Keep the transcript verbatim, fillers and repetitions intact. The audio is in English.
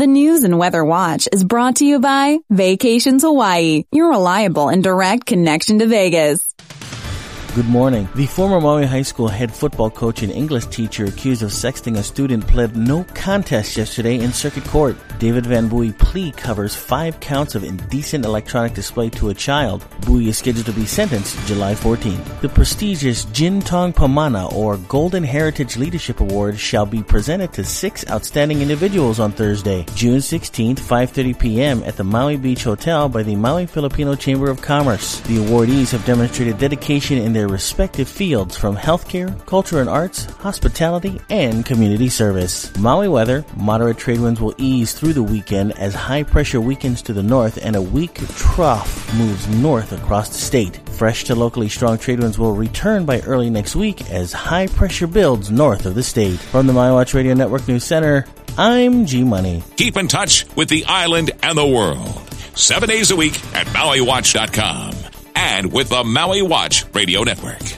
The News and Weather Watch is brought to you by Vacations Hawaii, your reliable and direct connection to Vegas. Good morning. The former Maui High School head football coach and English teacher accused of sexting a student pled no contest yesterday in circuit court. David Van Bowie plea covers five counts of indecent electronic display to a child. Bowie is scheduled to be sentenced July fourteenth. The prestigious Jin Tong Pamana, or Golden Heritage Leadership Award, shall be presented to six outstanding individuals on Thursday, June sixteenth, five thirty p.m. at the Maui Beach Hotel by the Maui Filipino Chamber of Commerce. The awardees have demonstrated dedication in their respective fields, from healthcare, culture and arts, hospitality, and community service. Maui weather: moderate trade winds will ease through the weekend as high pressure weakens to the north and a weak trough moves north across the state. Fresh to locally strong trade winds will return by early next week as high pressure builds north of the state. From the Maui Watch Radio Network News Center, I'm G Money. Keep in touch with the island and the world seven days a week at Maui Watch dot com and with the Maui Watch Radio Network.